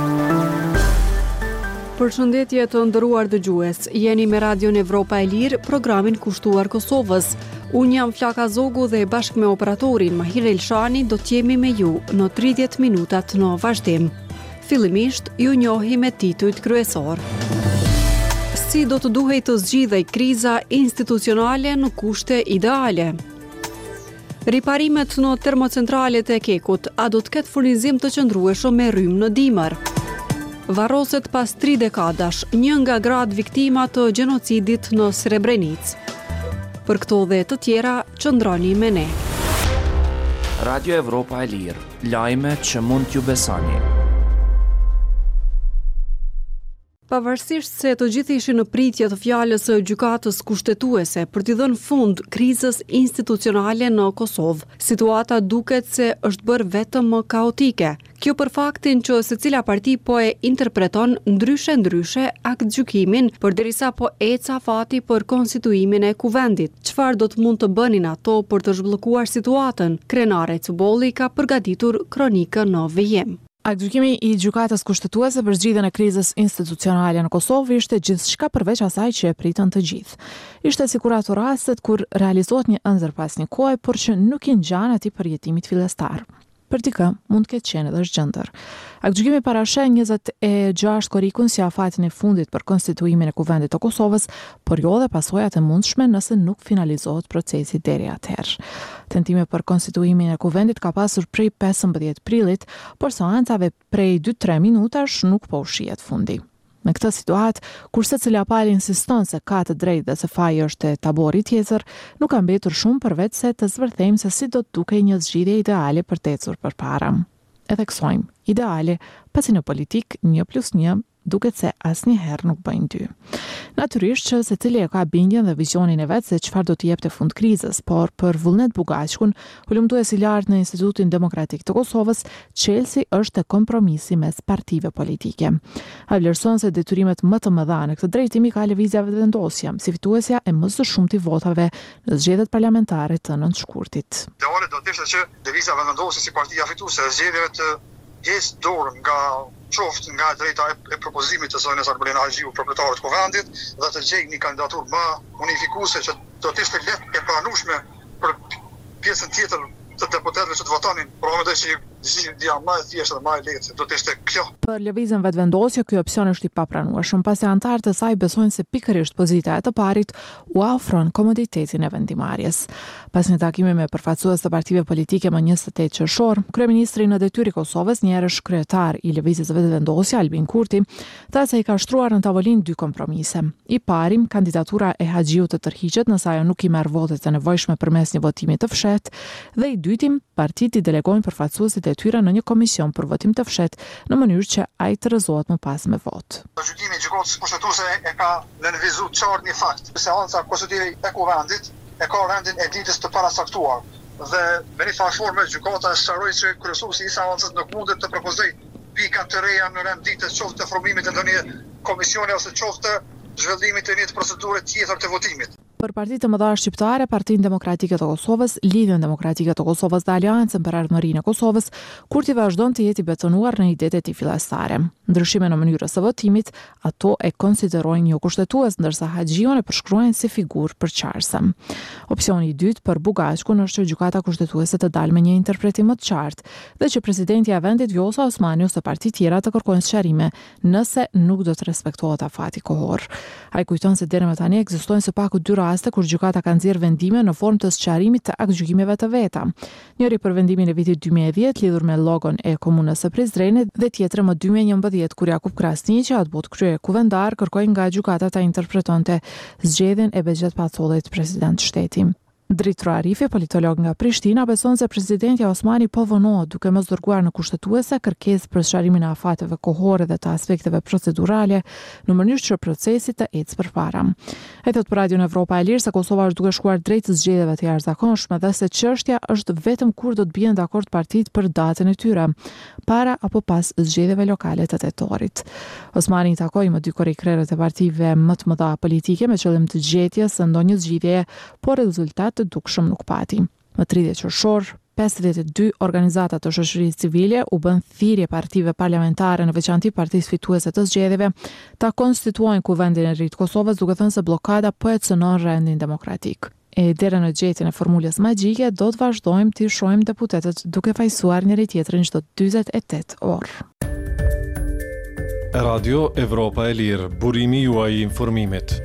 Përshëndetje të nderuar dëgjues, jeni me Radion Evropa e Lirë, programin kushtuar Kosovës. Unë jam Flaka Zogu dhe bashkë me operatorin Mahir Elshani do t'jemi me ju në 30 minutat në vazhdim. Fillimisht, ju njohi me titujt kryesor. Si do të duhej të zgjidhej kriza institucionale në kushte ideale? Riparimet në termocentralet e Kekut, a do të ketë furnizim të qëndrueshëm me rrymë në dimër? Varroset pas 3 dekadash, një nga gratë viktima të gjenocidit në Srebrenic. Për këto dhe të tjera, qëndroni me ne. Radio Evropa e Lirë, lajme që mund t'ju besoni. Pavarësisht se të gjithë ishin në pritje të fjalës së gjykatës kushtetuese për t'i dhënë fund krizës institucionale në Kosovë, situata duket se është bërë vetëm më kaotike. Kjo për faktin që secila parti po e interpreton ndryshe aktgjykimin, përderisa po eca fati për konstituimin e kuvendit. Çfarë do të mund të bënin ato për të zhbllokuar situatën? Krenare Cubolli ka përgatitur kronikën në vijim. Aktgjykimi i gjykatës kushtetuese për zgjidhjen e krizës institucionale në Kosovë ishte gjithçka përveç asaj që e pritën të gjithë. Ishte sikur ato rastet kur realizohet një ëndër pas një kohe, por që nuk i ngjan atij përjetimit fillestar. Për dikë mund të ketë qenë edhe zgjendër. Aktgjykimi parasheh 26 korrikun si afatin e fundit për konstituimin e kuvendit të Kosovës, por jo dhe pasojat e mundshme nëse nuk finalizohet procesi deri atëherë. Tentime për konstituimin e kuvendit ka pasur prej 15 prillit, por seancave prej 2-3 minutash nuk po shihet fundi. Në këtë situatë, kur secila palë insiston se ka të drejtë dhe se faji është e tabori tjetër, nuk ka mbetur shumë përveç se të zvërthejmë se si do të dukej një zgjidhje ideale për të ecur përpara. E theksojmë, ideale, pasi në politik 1+1 duket se asnjëherë nuk bëjnë 2. Natyrisht që secili e ka bindjen dhe vizionin e vet se çfarë do të jepte fund krizës, por për Vullnet Bugaçkun, hulumtues i lartë në Institutin Demokratik të Kosovës, çelësi është kompromisi mes partive politike. Ai vlerëson se detyrimet më të mëdha në këtë drejtim i ka lëvizja vetëvendosja, si fituesja e më së shumti votave në zgjedhjet parlamentare të nëntëshkurtit. Ideale do të ishte që lëvizja vetëvendosje si partia fituese e zgjedhjeve të heqë dorën nga drejta e propozimit të zonës Arbolena Haxhiu, proprietarët të kuvendit, dhe të gjejë një kandidaturë më unifikuese që do të ishte lehtë e pranueshme për pjesën tjetër të deputetëve që të votonin, por mendoj që zgjidhja më e thjeshtë dhe më e lehtë do të ishte kjo. Për lëvizjen vetëvendosje, ky opsion është i papranueshëm, pasi anëtarët e saj besojnë se pikërisht pozita e të parit u ofron komoditetin e vendimarrjes. Pas një takimi me përfaqësues të partive politike më 28 qershor, kryeministri në detyrë i Kosovës, një herësh kryetar i lëvizjes vetëvendosje, Albin Kurti, tha se i ka shtruar në tavolinë 2 kompromise. I pari, kandidatura e Haxhiut të tërhiqet nëse ajo nuk i merr votet e nevojshme përmes një votimi të fshehtë, dhe i dyti, partitë i delegojnë përfaqësuesit e tyre në një komision për votim të fshehtë në mënyrë që ai të rrezohet më pas me votë. Gjykimi i gjykatës kushtetuese e ka nënvizuar qartë një fakt. Seanca konstitutive e kuvendit e ka rendin e ditës të parasaktuar dhe me një farë forme gjykata e sqaroi se kryesuesi i seancës nuk mundet të propozojë pika të reja në rend ditës, qoftë të formimit të ndonjë komisioni ose qoftë zhvillimit të një procedure tjetër të votimit. Për partitë të mëdha shqiptare, Partinë Demokratike të Kosovës, Lidhjen Demokratike të Kosovës dhe Aleancën për Ardhmërinë e Kosovës, Kurti vazhdon të jetë i betonuar në idetë e tij fillestare. Ndryshime në mënyrën e votimit, ato e konsiderojnë jo kushtetues, ndërsa Haxhiun e përshkruajnë si figurë përqarëse. Opsioni i dytë për Bugaçkun është që gjykata kushtetuese të dalë me një interpretim më të qartë dhe që presidenti i vendit Vjosa Osmani ose parti tjera të kërkojnë sqarime nëse nuk do të respektohet afati kohor. Ai kujton se deri më tani ekzistojnë së paku 2 raste kur gjykata ka nxjerrë vendime në formë të sqarimit të aktgjykimeve të veta. Njëri për vendimin e vitit 2010 lidhur me logon e komunës së Prizrenit dhe tjetri më 2011 kur Jakub Krasni, që atë botë krye kuvendar, kërkoi nga gjykata ta interpretonte zgjedhjen e Bexhet Pacollit president shteti. Dritro Arifi, politolog nga Prishtina, beson se presidenti Osmani po vonohet duke mos dërguar në kushtetuese kërkesë për sqarimin e afateve kohore dhe të aspekteve procedurale në mënyrë që procesi të ecë përpara. Ai thot për Radion Evropa e Lirë se Kosova është duke shkuar drejt zgjedhjeve të jashtëzakonshme dhe se çështja është vetëm kur do të bien dakord partitë për datën e tyre, para apo pas zgjedhjeve lokale të tetorit. Osmani takoi më 2 korrikrerët e partive më të mëdha politike me qëllim të gjetjes së ndonjë zgjidhjeje, por rezultat të dukshëm nuk pati. Më 30 qershor, 52 organizata të shoqërisë civile u bën thirrje partive parlamentare, në veçanti partisë fituese të zgjedhjeve, ta konstituojnë Kuvendin e Ri të Kosovës, duke thënë se bllokada po e cënon rendin demokratik. E deri në gjetjen e formulës magjike do të vazhdojmë të shohim deputetët duke fajsuar njëri tjetrin çdo 48 orë. Radio Evropa e Lirë, burimi juaj i informimit.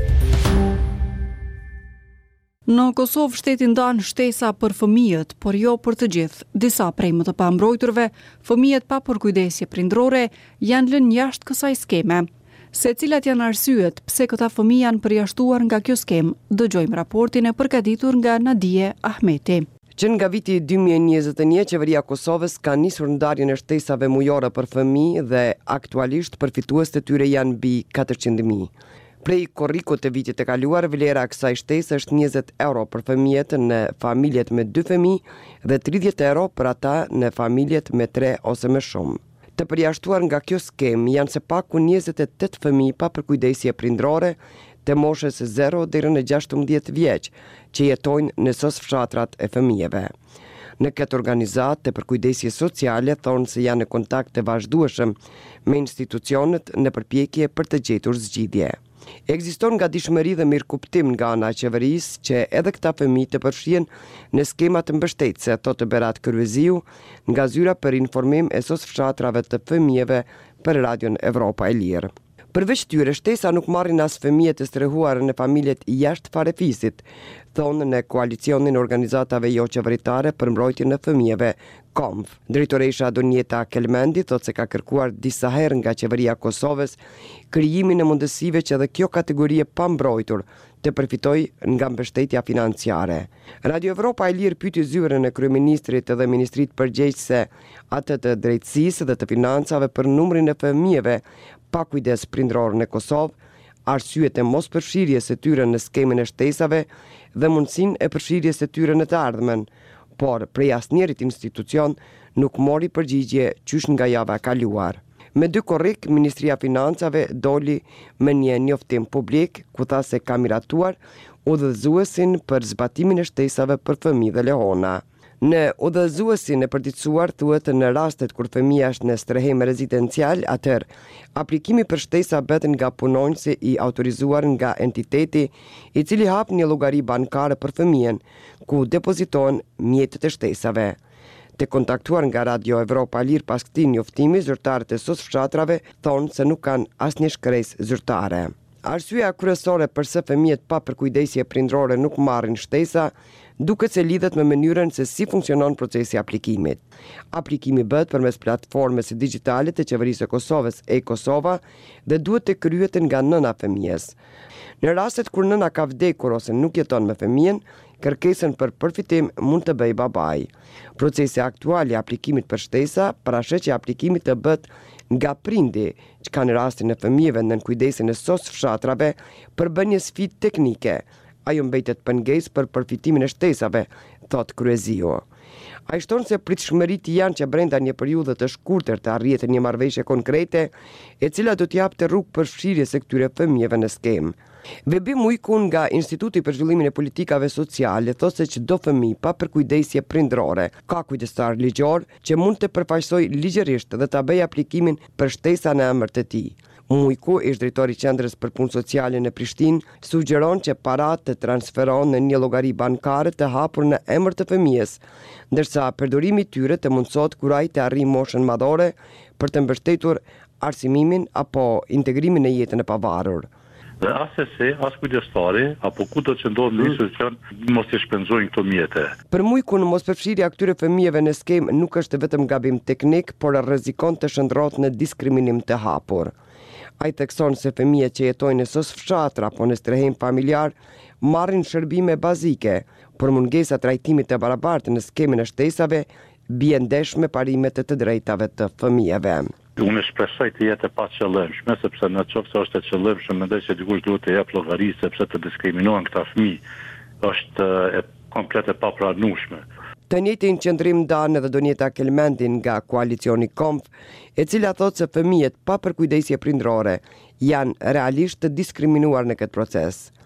Në Kosovë shteti ndan shtesa për fëmijët, por jo për të gjithë. Disa prej më të pambrojturve, fëmijët pa përkujdesje prindrore, janë lënë jashtë kësaj skeme. Se cilat janë arsyet pse këta fëmijë janë përjashtuar nga kjo skemë, dëgjojmë raportin e përgatitur nga Nadije Ahmeti. Që nga viti 2021, qeveria e Kosovës ka nisur ndarjen e shtesave mujore për fëmijë dhe aktualisht përfitues të tyre janë mbi 400.000. Prej korrikut të vitit të kaluar, vlera e kësaj shtese është 20 euro për fëmijët në familjet me 2 fëmijë dhe 30 euro për ata në familjet me 3 ose më shumë. Të përjashtuar nga kjo skemë janë se paku 28 fëmijë pa përkujdesje prindrore të moshës 0 deri në 16 vjeç, që jetojnë në sosfshatrat e fëmijëve. Në këtë organizatë të përkujdesjes sociale thonë se janë në kontakt të vazhdueshëm me institucionet në përpjekje për të gjetur zgjidhje. Ekziston gatishmëri dhe mirëkuptim nga ana e qeverisë që edhe këta fëmijë të përfshihen në skema të mbështetëse, thotë Berat Kërveziu, nga zyra për informim e sosfshatrave të fëmijëve për Radion Evropa e Lirë. Përveç tyre, shtesa nuk marrin as fëmijët të strehuar në familjet jashtë farefisit, thonë në koalicionin e organizatave jo qeveritare për mbrojtjen e fëmijëve, KOMF. Drejtoresha Donjeta Kelmendi thotë se ka kërkuar disa herë nga qeveria e Kosovës krijimin e mundësive që edhe kjo kategori e pambrojtur të përfitoj nga mbështetja financiare. Radio Evropa e Lirë pyeti zyrën e kryeministrit dhe ministrit përgjegjëse, atë të drejtësisë dhe të financave për numrin e fëmijëve pa kujdes prindror në Kosovë, arsyet e mos përfshirjes së tyre në skemën e shtesave dhe mundësinë e përfshirjes së tyre në të ardhmen, por prej asnjërit institucion nuk mori përgjigje qysh nga java e kaluar. Me 2 korrik, Ministria Financave doli me një njoftim publik ku tha se ka miratuar udhëzuesin për zbatimin e shtesave për fëmijë dhe lehona. Në udhëzuesin e përditësuar thuhet në rastet kur fëmia është në strehem rezidencial, atëherë aplikimi për shtesa bëhet nga punonjësi i autorizuar nga entiteti i cili hap një llogari bankare për fëmijën, ku depozitohen mjetet e shtesave. Të kontaktuar nga Radio Evropa Lirë pas këtij njoftimi, zyrtarët e sosfshatrave thonë se nuk kanë asnjë shkresë zyrtare. Arsyeja kryesore pse fëmijët pa përkujdesje prindrore nuk marrin shtesa duket se lidhet me mënyrën se si funksionon procesi i aplikimit. Aplikimi bëhet përmes platformës digjitale të qeverisë së Kosovës, e-Kosova, dhe duhet të kryhet nga nëna e fëmijës. Në rastet kur nëna ka vdekur ose nuk jeton me fëmijën, kërkesën për përfitim mund të bëjë babai. Procesi aktual i aplikimit për shtesa parashë që aplikimi të bëhet nga prindi, që ka në rastin e fëmijëve në kujdesin e sosfshatrave përbën një sfidë teknike. Ajo mbetet pengesë për përfitimin e shtesave, thot Kryeziu. Ai shton se pritshmëritë janë që brenda një periudhe të shkurtër të arrihet një marrëveshje konkrete, e cila do të japte rrugë për fshirjes së këtyre fëmijëve në skemë. Vebim Ujkun nga Instituti për Zhvillimin e Politikave Sociale thotë se çdo fëmijë pa përkujdesje prindrore ka kujdestar ligjor që mund të përfaqësojë ligjërisht dhe ta bëjë aplikimin për shtesa në emër të tij. Mujku, ish drejtori i Qendrës për Punë Sociale në Prishtinë, sugjeron që paratë të transferohen në një llogari bankare të hapur në emër të fëmijës, ndërsa përdorimi i tyre të mundsohet kur ai të arrijë moshën madhore për të mbështetur arsimimin apo integrimin në jetën e pavarur. Dhe asesi, as kujdestari, apo ku do të ndodhë në institucion, mos të shpenzojnë këto mjete. Për Mujkun, mosperfshirja këtyre fëmijëve në skemë nuk është vetëm gabim teknik, por rrezikon të shndrohet në diskriminim të hapur. Ai thekson se fëmijët që jetojnë në sosfshatra apo në strehem familjar marrin shërbime bazike, por mungesa e trajtimit të barabartë në skemën e shtesave bie ndesh me parimet e të drejtave të fëmijëve. Unë shpresoj të jetë pa qëllimshme, sepse në qoftë se është e qëllimshme, mendoj se dikush duhet të jap llogari sepse të diskriminohen këta fëmijë është komplet e papranueshme. Të njëjtin qëndrim ndan edhe Donjeta Kelmendin nga koalicioni KOMF, e cila thotë se fëmijët pa përkujdesje prindrore janë realisht të diskriminuar në këtë proces.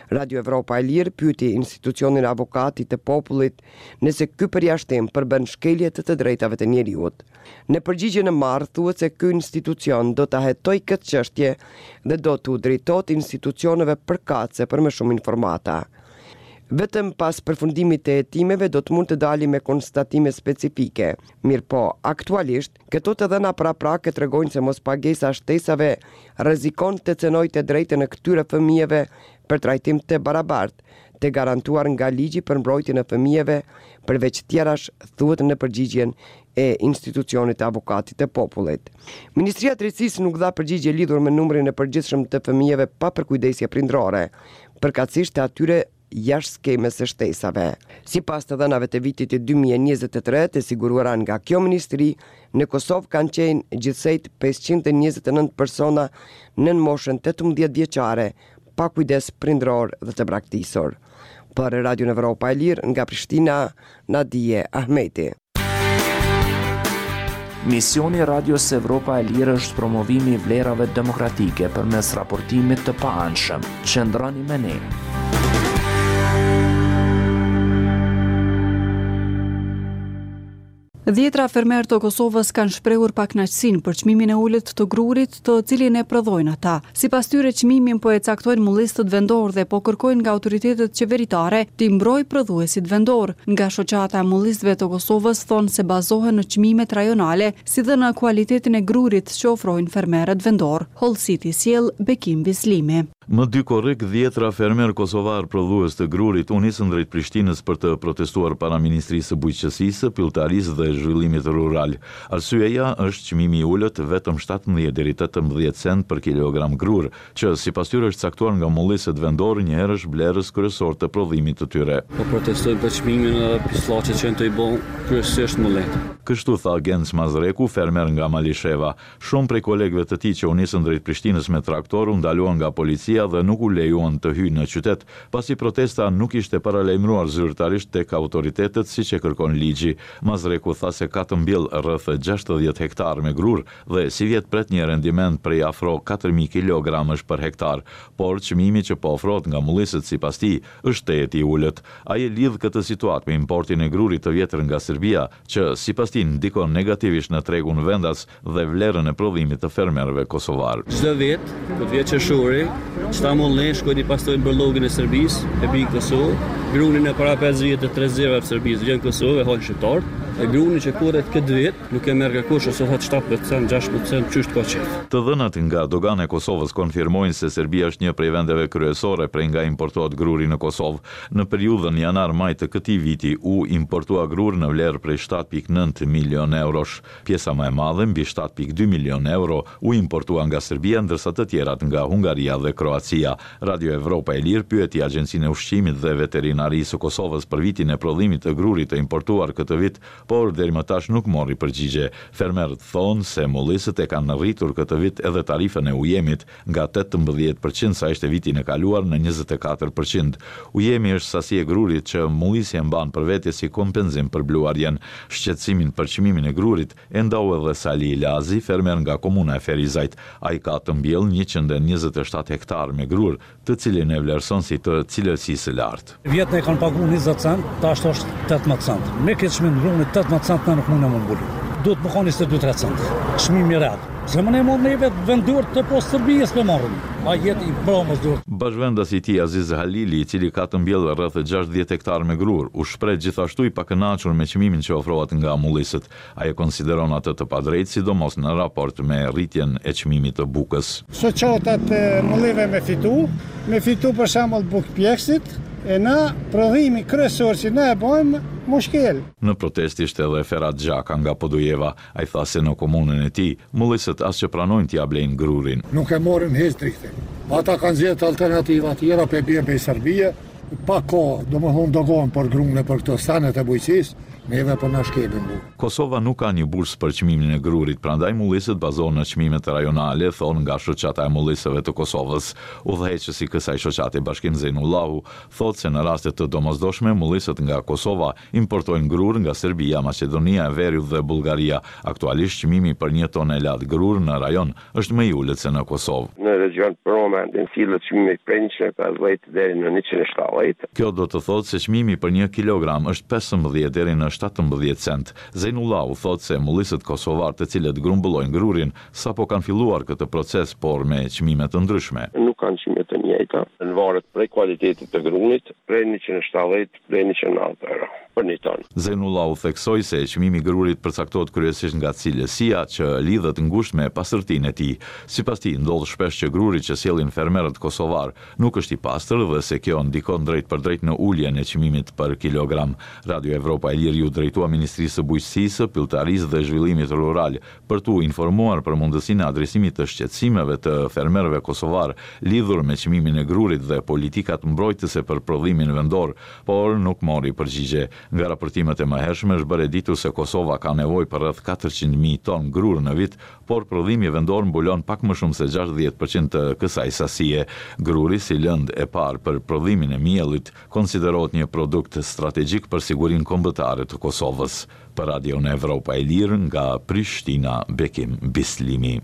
Radio Evropa e Lirë pyeti institucionin avokatit të popullit nëse ky përjashtim përbën shkelje të drejtave të njeriut. Në përgjigjen e marrë thuhet se ky institucion do ta hetojë këtë çështje dhe do t'u drejtohet institucioneve përkatëse për më shumë informata. Vetëm pas përfundimit të hetimeve do të mund të dali me konstatime specifike. Mirë po, aktualisht, këto të dhëna praprake tregojnë se mospagesa shtesave rrezikon të cenojë të drejtën e këtyre fëmijëve për trajtim të barabartë, të garantuar nga ligji për mbrojtjen e fëmijëve, përveç tjerash thuhet në përgjigjen e institucionit të avokatit të popullit. Ministria e Drejtësisë nuk dha përgjigje lidhur me numrin e përgjithshëm të fëmijëve pa përkujdesje prindrore, përkatësisht të atyre jashtë skemës së shtesave. Sipas të dhënave të vitit 2023 të siguruara nga kjo ministri, në Kosovë kanë qenë gjithsejt 529 persona në moshën 18 vjeçare, pa kujdes prindror dhe të braktisur. Për Radio Evropa e Lirë nga Prishtina, Nadije Ahmeti. Misioni Radios Evropa e Lirë është promovimi i vlerave demokratike përmes raportimit të paanshëm. Qëndroni me ne. Dhjetra fermerë të Kosovës kanë shprehur pakënaqësinë për çmimin e ulët të grurit, të cilin e prodhojnë ata. Sipas tyre, çmimin po e caktojnë mullistët vendor dhe po kërkojnë nga autoritetet qeveritare të mbrojë prodhuesit vendor. Nga shoqata e mullistëve të Kosovës thonë se bazohen në çmimet rajonale, si dhe në kualitetin e grurit që ofrojnë fermerët vendor. Hollësiti sjell Bekim Bislimi. Më dy korrik, dhjetra fermer kosovar prodhues të grurit u nisën drejt Prishtinës për të protestuar para Ministrisë së Bujqësisë, Pylltarisë dhe Zhvillimit Rural. Arsyeja është çmimi i ulët vetëm 17 deri 18 cent për kilogram grur, që sipas tyre është caktuar nga mullistët vendor një herësh blerës kryesor të prodhimit të tyre. Po protestojnë për çmimin e pislaqe që të i bën kryesisht mullet. Kështu tha Genc Mazreku, fermer nga Malisheva. Shumë prej kolegëve të tij që u nisën drejt Prishtinës me traktor u ndaluan nga policia dhe nuk u lejuan të hyjnë në qytet, pasi protesta nuk ishte paralajmëruar zyrtarisht tek autoritetet siç e kërkon ligji. Mazreku tha se ka të mbyll rreth 60 hektar me grur dhe si vjet pret një rendiment prej afro 4000 kilogramësh për hektar, por çmimi që po ofrohet nga mullistët sipas tij është tehet i ulët. Ai e lidh këtë situatë me importin e grurit të vjetër nga Serbia, që sipas tij ndikon negativisht në tregun vendas dhe vlerën e prodhimit të fermerëve kosovar. Çdo vit, këtë vjet qershori, sta mullën shkojnë i pastojnë bërlogën e Serbisë, e binë Kosovë, grunin e para 5 vjet të 30 e Serbisë vjen Kosovë e hon shqiptar, e gruni që kurret këtë vit nuk e merr kërkush ose thot 7%, 6% çështë ka qef. Të dhënat nga dogana e Kosovës konfirmojnë se Serbia është një prej vendeve kryesore prej nga importohet gruri në Kosovë. Në periudhën janar-maj të këtij viti u importua grur në vlerë prej 7.9 milion eurosh. Pjesa më e madhe, mbi 7.2 milion euro, u importua nga Serbia, ndërsa të tjerat nga Hungaria dhe Kroacia. Radio Evropa e Lirë pyeti Agjencinë e Ushqimit dhe Veterinarisë së Kosovës për vitin e prodhimit të grurit të importuar këtë vit, por deri më tash nuk mori përgjigje. Fermerët thonë se mullistët e kanë rritur këtë vit edhe tarifën e ujemit nga 18% sa ishte vitin e kaluar në 24%. Ujemi është sasi e grurit që mullisi e mban për vete si kompenzim për bluarjen. Shqetësimin për çmimin e grurit e ndau edhe Sali Ilazi, fermer nga komuna e Ferizajt. Ai ka të mbjell 127 hektar me grur, të cilin e vlerëson si të cilësisë lartë. Vjetën e kanë pagu 20 cent, tash është 18 cent. Me këtë çmim grunit 18 cent në nuk mund më mbuli. Duhet më kanë 22 cent. Çmimi i rad. Se më ne mund me vetë vendor të postë Serbisë për marrën. A jetë i bromës dur. Bashkëvendasi i tij Aziz Halili, i cili ka të mbjellë rreth 60 hektar me grur, u shpreh gjithashtu i pakënaqur me çmimin që ofrohet nga mullistët. Ai e konsideron atë të padrejtë, sidomos në raport me rritjen e çmimit të bukës. Shoqatat mullive me fitu për shembull bukë pjekësit, e na prodhimi kryesor që ne e bëjmë mushkel. Në protest ishte edhe Ferhat Xhaka nga Podujeva. Ai tha se në komunën e tij mullistët as që pranojnë t'ia blejnë grurin. Nuk e morën hiç drejtë. Ata kanë zgjedhur alternativa tjera për bie Serbia, pa kohë, domethënë dogon për grunë për këto stanet e bujqësisë. Neve po na shkelin bu. Kosova nuk ka një bursë për çmimin e grurit, prandaj mullisët bazohen në çmimet rajonale, thon nga shoqata e mullisëve të Kosovës. Udhëheqësi i kësaj shoqate Bashkim Zejnullahu thotë se në raste të domosdoshme mullisët nga Kosova importojnë grur nga Serbia, Maqedonia e Veriut dhe Bullgaria. Aktualisht çmimi për 1 tonelad grur në rajon është më i ulët se në Kosovë. Në region Roma sillet çmimi prej 150 deri në 170. Kjo do të thotë se çmimi për 1 kilogram është 15 deri në 17 cent. Zejnullahu thotë se mullisët kosovar të cilët grumbullojnë grurin sapo kanë filluar këtë proces, por me çmime të ndryshme. Nuk kanë çmime të njëjta, në varet prej kualitetit të grunit, prej 170 deri 190 euro për 1 ton. Zejnullahu theksoi se çmimi i grurit përcaktohet kryesisht nga cilësia që lidhet ngushtë me pastërtinë e tij. Sipas tij, ndodh shpesh që gruri që sjellin fermerët kosovar nuk është i pastër dhe se kjo ndikon drejt për drejt në uljen e çmimit për kilogram. Radio Evropa e Lirë u drejtua Ministrisë së Bujqësisë, Pilltarisë dhe Zhvillimit Rural për tu informuar për mundësinë e adresimit të shqetësimeve të fermerëve kosovar lidhur me çmimin e grurit dhe politikat mbrojtëse për prodhimin vendor, por nuk mori përgjigje. Nga raportimet e mëhershme është bërë ditur se Kosova ka nevojë për rreth 400.000 ton grur në vit, por prodhimi vendor mbulon pak më shumë se 60% të kësaj sasie. Gruri si lëndë e parë për prodhimin e miellit konsiderohet një produkt strategjik për sigurinë kombëtare të Kosovës. Për Radio në Evropa e Lirë nga Prishtina, Bekim Bislimi.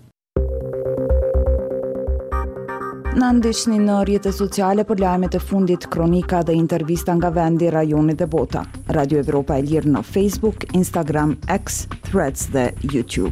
Na ndiqni në rrjetet sociale për lajmet e fundit, kronika dhe intervista nga vendi, rajoni dhe bota. Radio Evropa e Lirë në Facebook, Instagram, X, Threads dhe YouTube.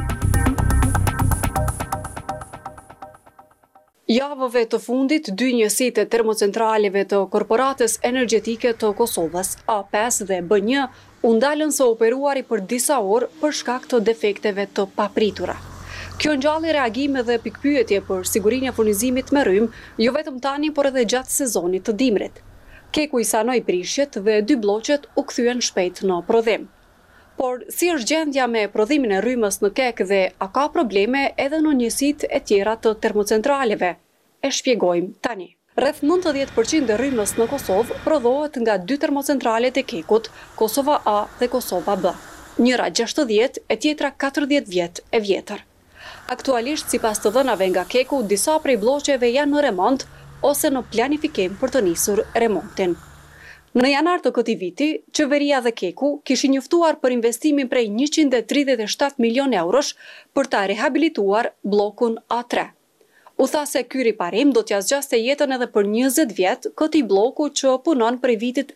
Javëve të fundit, 2 njësitë e termocentraleve të Korporatës Energjetike të Kosovës, A5 dhe B1, u ndalën së operuari për disa orë për shkak të defekteve të papritura. Kjo ngjalli reagime dhe pikpyetje për sigurinë e furnizimit me rrymë, jo vetëm tani, por edhe gjatë sezonit të dimrit. Keku i sanoi prishjet dhe 2 bloqet u kthyen shpejt në prodhim. Por si është gjendja me prodhimin e rrymës në Kek dhe a ka probleme edhe në njësitë e tjera të termocentraleve? E shpjegojmë tani. Rreth 90% e rrymës në Kosovë prodhohet nga 2 termocentralet e Kekut, Kosova A dhe Kosova B. Njëra 60 e tjetra 40 vjet e vjetër. Aktualisht, sipas të dhënave nga Keku, disa prej bloqeve janë në remont ose në planifikim për të nisur remontin. Në janar të këtij viti, qeveria dhe Keku kishin njoftuar për investimin prej 137 milion eurosh për ta rehabilituar bllokun A3. U tha se ky riparim do t'ja zgjaste jetën edhe për 20 vjet këtij bloku që punon prej vitit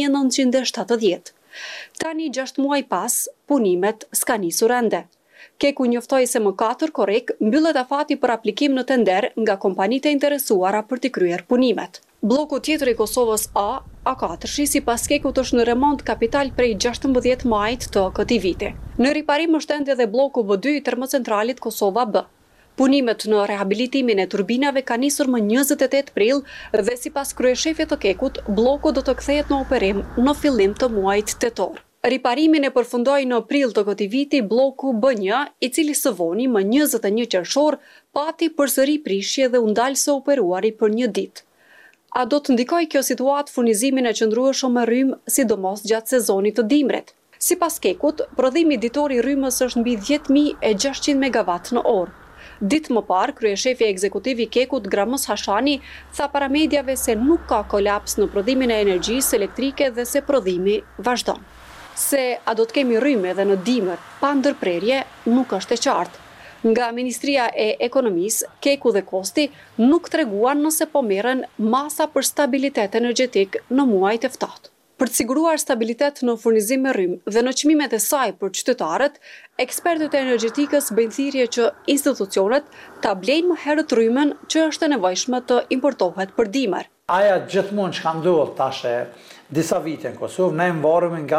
1970. Tani 6 muaj pas, punimet s'ka nisur ende. Keku njoftoi se më 4 korrik mbyllet afati për aplikim në tender nga kompanitë e interesuara për t'i kryer punimet. Bloku tjetër i Kosovës A, A4, sipas Kekut është në remont kapital prej 16 majit të këtij viti. Në riparim është ende edhe bloku B2 i termocentralit Kosova B. Punimet në rehabilitimin e turbinave ka nisur më 28 prill dhe sipas kryeshefit të Kekut, bloku do të kthehet në operim në fillim të muajit tetor. Riparimin e përfundoi në prill të këtij viti bloku B1, i cili së voni më 21 qershor pati përsëri prishje dhe u ndal së operuari për 1 ditë. A do të ndikojë kjo situatë furnizimin e qëndrueshëm me rrymë, sidomos gjatë sezonit të dimrit? Sipas Kekut, prodhimi ditor i rrymës është mbi 10.600 megawatt në orë. Ditë më parë, kryeshefi ekzekutiv i Kekut, Gramos Hashani, tha para mediave se nuk ka kolaps në prodhimin e energjisë elektrike dhe se prodhimi vazhdon. Se a do të kemi rrymë edhe në dimër pa ndërprerje nuk është e qartë. Nga Ministria e Ekonomisë, Keku dhe Kosti nuk treguan nëse po merren masa për stabilitet energjetik në muajt e ftohtë. Për të siguruar stabilitet në furnizim me rrymë dhe në çmimet e saj për qytetarët, ekspertët e energjetikës bëjnë thirrje që institucionet ta blejnë më herët rrymën që është e nevojshme të importohet për dimër. Aja gjithmonë që ka ndodhur tash disa vite në Kosovë, ne mbarëm nga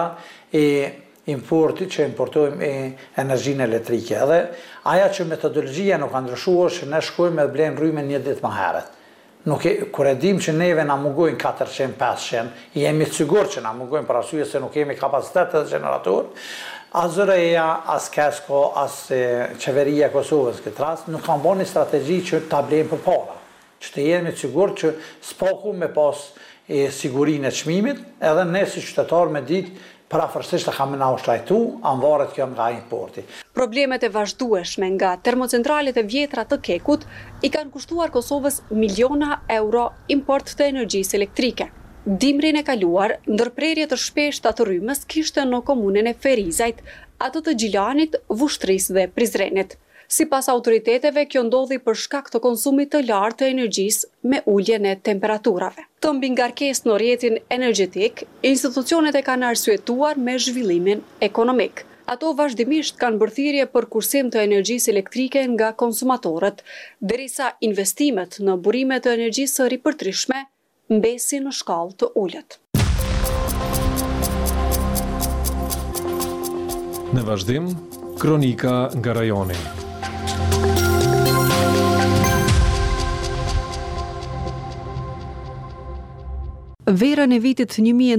importi që importojmë energjinë elektrike. Edhe aja që metodologjia nuk ka ndryshuar, që ne shkojmë dhe blejmë rrymën 1 ditë më herët. Kur e dim që neve na mungojnë 400-500, jemi të sigurt që na mungojnë për arsye se nuk kemi kapacitet të generator, as ZRE-ja, as Kesko, as qeveria e Kosovës këtë rast, nuk kanë bërë një strategji që ta blejmë përpara. Që të jemi të sigurt që s'paku me pas sigurinë e çmimit, edhe ne si qytetar me ditë parafërsisht e kam na shtrajtu, anvaret kjo nga importi. Problemet e vazhdueshme nga termocentralet e vjetra të Kekut i kanë kushtuar Kosovës miliona euro import të energjisë elektrike. Dimrin e kaluar, ndërprerje të shpeshta të rrymës kishte në komunën e Ferizajt, atë të Gjilanit, Vushtrisë dhe Prizrenit. Sipas autoriteteve, kjo ndodhi për shkak të konsumit të lartë të energjisë me uljen e temperaturave. Të mbi ngarkesë në rrjetin energjetik, institucionet e kanë arsyetuar me zhvillimin ekonomik. Ato vazhdimisht kanë bërthirrje për kursim të energjisë elektrike nga konsumatorët, derisa investimet në burime të energjisë së ripërtrishme mbesin në shkallë të ulët. Në vazhdim, kronika nga rajoni. Verën e vitit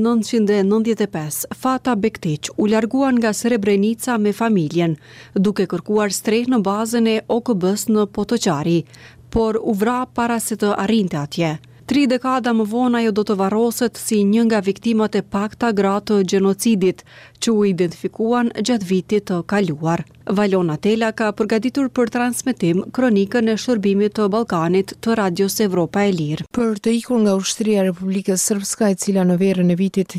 1995, Fata Bektić u larguan nga Srebrenica me familjen, duke kërkuar streh në bazën e OKB-s në Potoqari, por u vra para se të arrinte atje. 3 dekada më vonë ajo do të varroset si një nga viktimat e pakta gra të gjenocidit, që u identifikuan gjatë vitit të kaluar. Valona Tela ka përgatitur për transmetim kronikën e shërbimit të Ballkanit të Radios Evropa e Lirë. Për të ikur nga ushtria e Republikës Srpska, e cila në verën e vitit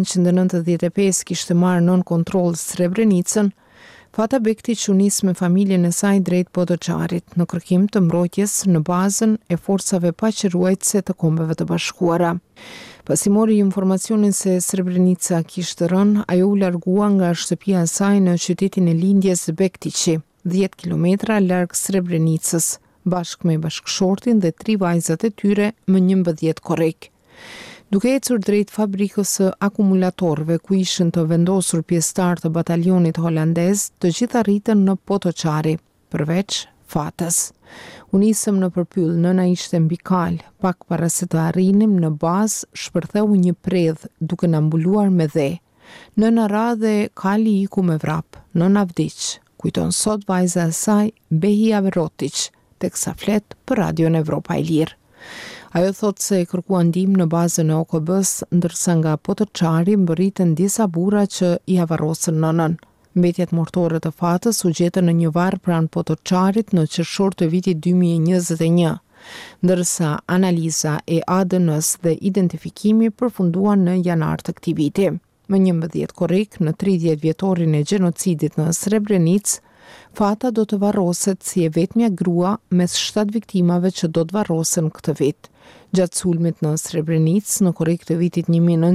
1995 kishte marrë nën kontroll Srebrenicën, Fata Bektić u nis me familjen e saj drejt Potoqarit në kërkim të mbrojtjes në bazën e forcave paqëruese të Kombeve të Bashkuara. Pasi mori informacionin se Srebrenica kishte rënë, ajo u largua nga shtëpia e saj në qytetin e lindjes Bektiçi, 10 kilometra larg Srebrenicës, bashkë me bashkëshortin dhe 3 vajzat e tyre më 11 korrik. Duke ecur drejt fabrikës së akumulatorëve ku ishin të vendosur pjesëtar të batalionit holandez, të gjitha arritën në Potoqari, përveç Fatës. U nisëm në përpyll, nëna ishte mbi kal, pak para se të arrinim në bazë, shpërtheu një predh duke na mbuluar me dhe. Nëna ra dhe kali iku me vrap, nëna vdiq, kujton sot vajza e saj Behia Verotić, teksa flet për Radion Evropa e Lirë. Ajo thot se e kërkua ndihmë në bazën e OKB-s, ndërsa nga Potoqari mbërritën disa burra që i avarrosën nënën. Mbetjet mortore të Fatës u gjetën në një varr pranë Potoqarit në qershor të vitit 2021, ndërsa analiza e ADN-s dhe identifikimi përfunduan në janar të këtij viti. Më 11 korrik, në 30 vjetorin e gjenocidit në Srebrenicë, Fata do të varroset si e vetmja grua mes 7 viktimave që do të varrosen këtë vit. Gjatë sulmit në Srebrenicë, në korrik të vitit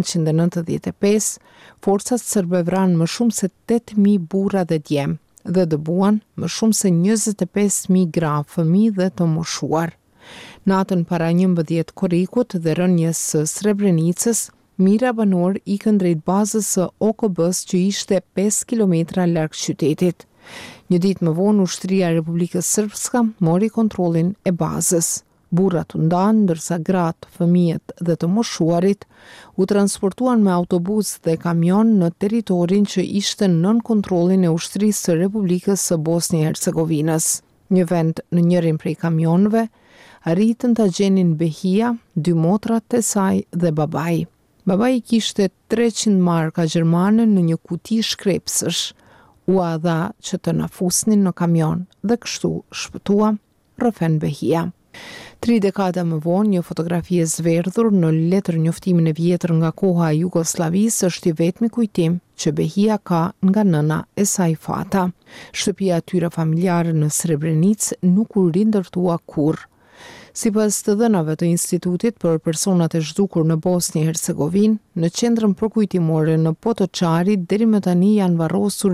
1995, forcat serbe vranë më shumë se 8.000 burra dhe djem dhe dëbuan më shumë se 25.000 gra fëmijë dhe të moshuar. Natën para 11 korrikut dhe rënjes së Srebrenicës, mira banor ikën drejt bazës së OKB-s që ishte 5 kilometra larg qytetit. Një ditë më vonë, ushtria e Republikës Srpska mori kontrollin e bazës. Burrat u ndanë, ndërsa gratë, fëmijët dhe të moshuarit u transportuan me autobus dhe kamion në teritorin që ishte nën kontrollin e ushtrisë së Republikës së Bosnjë e Hercegovinës. Një vend në njërin prej kamionëve arritën ta gjenin Behia, 2 motrat e saj dhe babai. Babai kishte 300 marka gjermane në një kuti shkrepsësh. U dha që të na fusnin në kamion dhe kështu shpëtua Rëfen Behia. 3 dekada më vonë, një fotografi e zverdhur në letër njoftimin e vjetër nga koha e Jugosllavisë është i vetmi kujtim që Behia ka nga nëna e saj Fata. Shtëpia e tyre familjare në Srebrenicë nuk u rindërtua kurrë. Sipas të dhënave të Institutit për personat e zhdukur në Bosnjë e Hercegovinë, në qendrën përkujtimore në Potoqari deri më tani janë varrosur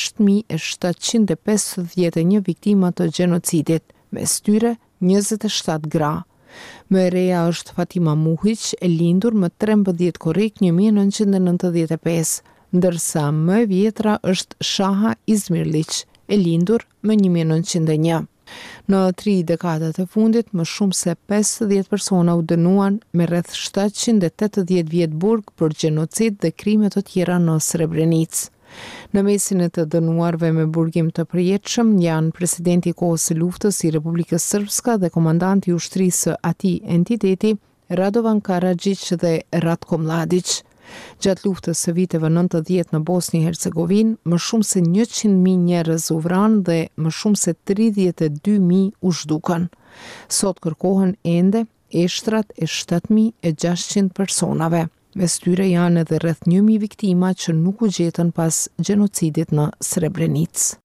6.751 viktima të gjenocidit, mes tyre 27 gra. Më e reja është Fatima Muhić, e lindur më 13 korrik 1995, ndërsa më e vjetra është Shaha Izmirlić, e lindur më 1901. Në 3 dekadat e fundit, më shumë se 50 persona u dënuan me rreth 780 vjet burg për gjenocid dhe krime të tjera në Srebrenicë. Në mesin e të dënuarve me burgim të përjetshëm janë presidenti i kohës së luftës i Republikës Srpska dhe komandanti i ushtrisë së atij entiteti Radovan Karadžić dhe Ratko Mladić. Gjatë luftës së viteve 90 në Bosnjë-Hercegovinë, më shumë se 100.000 njerëz u vranë dhe më shumë se 32.000 u zhdukën. Sot kërkohen ende eshtrat e 7.600 personave. Mes tyre janë edhe rreth 1.000 viktima që nuk u gjetën pas gjenocidit në Srebrenicë.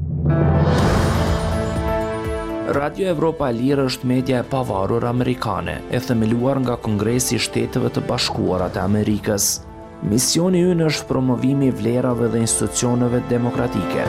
Radio Evropa e Lirë është media e pavarur amerikane, e themeluar nga Kongresi i Shteteve të Bashkuara të Amerikës. Misioni ynë është promovimi i vlerave dhe institucioneve demokratike.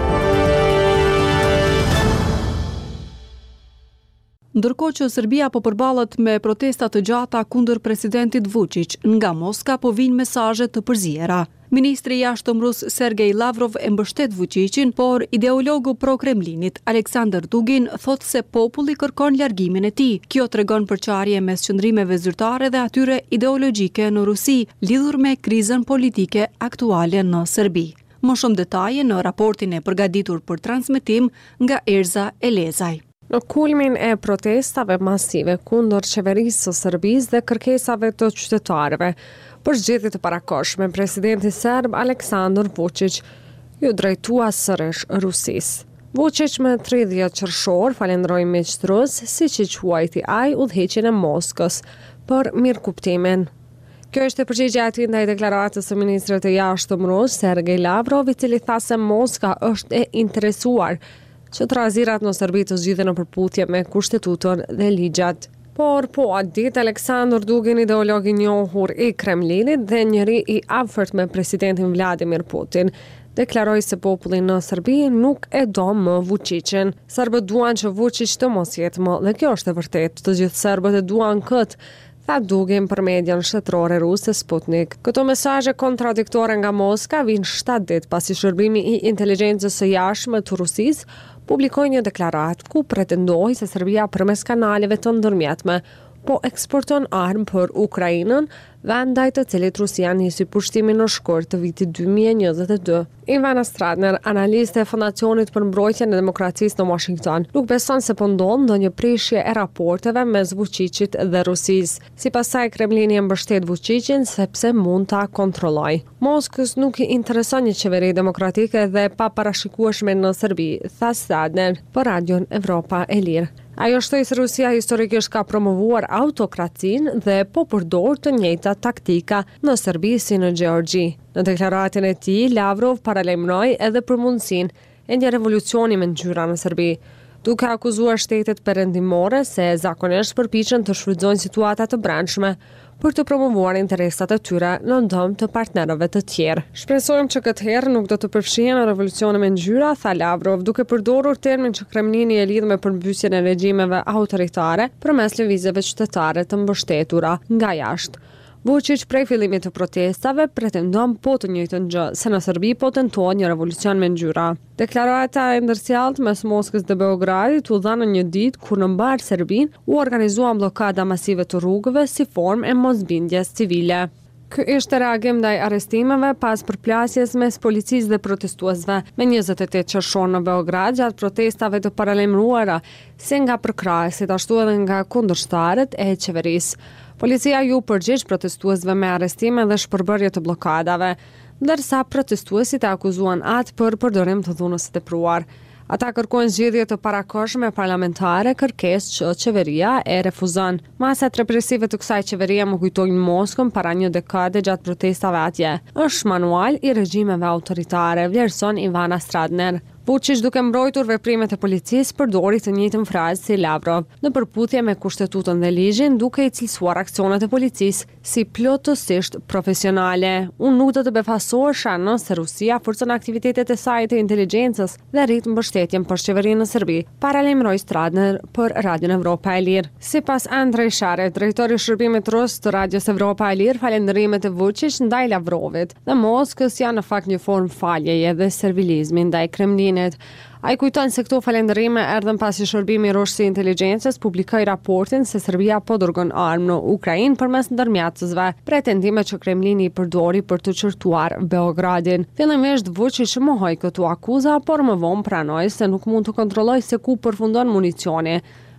Ndërkohë që Serbia po përballet me protesta të gjata kundër presidentit Vučić, nga Moska po vijnë mesazhe të përziera. Ministri i jashtëm rus Sergej Lavrov e mbështet Vučićin, por ideologu pro-Kremlinit Aleksandar Dugin thot se populli kërkon largimin e tij. Kjo tregon përçarje mes qëndrimeve zyrtare dhe atyre ideologjike në Rusi, lidhur me krizën politike aktuale në Serbi. Më shumë detaje në raportin e përgatitur për transmetim nga Erza Elezaj. Në kulmin e protestave masive kundër qeverisë së Serbisë dhe kërkesave të qytetarëve për zgjedhje të parakohshme, presidenti serb Aleksandar Vučić ju drejtua sërish Rusisë. Vučić me 30 qershor falenderoi miqt rus, siç i quajti ai udhëheqjen e Moskës për mirëkuptimin. Kjo është e përgjigjja e tij ndaj deklaratës së ministrit të jashtëm rus Sergej Lavrov, i cili tha se Moska është e interesuar që trazirat në Serbi të zgjidhen në përputhje me kushtetutën dhe ligjat. Por po atë ditë Aleksandar Dugin, ideolog i njohur i Kremlinit dhe njëri i afërt me presidentin Vladimir Putin, deklaroi se populli në Serbi nuk e do më Vučićin. Serbët duan që Vučić të mos jetë më, dhe kjo është e vërtetë. Të gjithë serbët e duan këtë, tha Dugin për median shtetërore ruse Sputnik. Këto mesazhe kontradiktore nga Moska vijnë 7 ditë pasi shërbimi i inteligjencës së jashtme të Rusisë publikoi një deklaratë ku pretendoi se Serbia përmes kanaleve të ndërmjetme po eksporton armë për Ukrainën, vendaj të cilit Rusia nisi pushtimin në shkurt të vitit 2022. Ivana Stradner, analiste e Fondacionit për Mbrojtjen e Demokracisë në Washington, nuk beson se po ndodh ndonjë prishje e raporteve mes Vučićit dhe Rusisë. Sipas saj, Kremlini e mbështet Vučićin sepse mund ta kontrollojë. Moskës nuk i intereson një qeveri demokratike dhe pa parashikueshme në Serbi, tha Stradner për Radion Evropa e Lirë. Ajo shtoi se Rusia historikisht ka promovuar autokracinë dhe po përdor të njëjta taktika në Serbi si në Gjeorgji. Në deklaratën e tij, Lavrov paralajmëroi edhe për mundësinë e një revolucioni me ngjyra në Serbi, duke akuzuar shtetet perëndimore se zakonisht përpiqen të shfrytëzojnë situata të brendshme për të promovuar interesat e tyre në ndëm të partnerëve të tjerë. Shpresojmë që këtë herë nuk do të përfshihen në revolucione me ngjyra, tha Lavrov, duke përdorur termin që Kremlini e lidh me përmbysjen e regjimeve autoritare përmes lëvizjeve qytetare të mbështetura nga jashtë. Vučić prej fillimit të protestave pretendon po të njëjtën gjë, se në Serbi po tentohet një revolucion me ngjyra. Deklarata e ndërsjellët mes Moskës dhe Beogradit u dha në një ditë kur në mbar Serbin u organizuan bllokada masive të rrugëve si formë e mosbindjes civile. Ky ishte reagim ndaj arrestimeve pas përplasjes mes policisë dhe protestuesve me 28 qershor në Beograd gjatë protestave të paralajmëruara si nga përkrahësit ashtu edhe nga kundërshtarët e qeverisë. Policia ju përgjigj protestuesve me arrestime dhe shpërbërje të bllokadave, ndërsa protestuesit e akuzuan atë për përdorim të dhunës së tepruar. Ata kërkojnë zgjedhje të parakohshme parlamentare, kërkesë që qeveria e refuzon. Masat represive të kësaj qeverie më kujtojnë Moskën para një dekade gjatë protestave atje. Është manual i regjimeve autoritare, vlerëson Ivana Stradner. Vučić, duke mbrojtur veprimet e policisë, përdori të njëjtën frazë si Lavrov, në përputhje me kushtetutën dhe ligjin, duke i cilësuar aksionet e policisë si plotësisht profesionale. Unë nuk do të befasohesha nëse Rusia forcon aktivitetet e saj të inteligjencës dhe rrit mbështetjen për qeverinë në Serbi, paralajmëroi Stradner për Radion Evropa e Lirë. Sipas Andrej Sharev, drejtori i shërbimit rus të Radios Evropa e Lirë, falënderimet e Vučić ndaj Lavrovit dhe Moskës janë në fakt një formë faljeje dhe servilizmi ndaj Kremlinit. Ai kujton se këto falënderime erdhën pasi shërbimi rush i inteligjencës publikoi raportin se Serbia po dërgon armë në Ukrainë përmes ndërmjetësve, pretendime që Kremlini i përdori për të çortuar Beogradin. Fillimisht Vučić mohoi këto akuza, por më vonë pranoi se nuk mund të kontrollojë se ku përfundon municioni.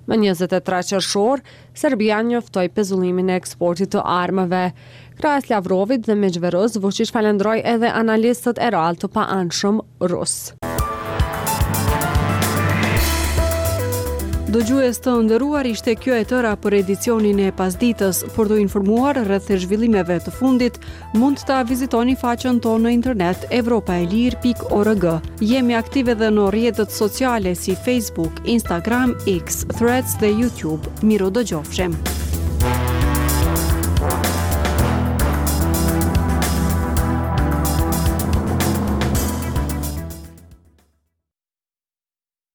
Më 23 qershor, Serbia njoftoi pezullimin e eksportit të armëve. Krahas Lavrovit dhe Mexhveros, Vučić falendroi edhe analistët e rallë të paanshëm rus. Dëgjues të nderuar, ishte kjo e tëra për edicionin e pasditës. Për të informuar rreth zhvillimeve të fundit, mund ta vizitoni faqen tonë në internet evropaelir.org. Jemi aktive edhe në rrjetet sociale si Facebook, Instagram, X, Threads dhe YouTube. Miru dëgjofshim.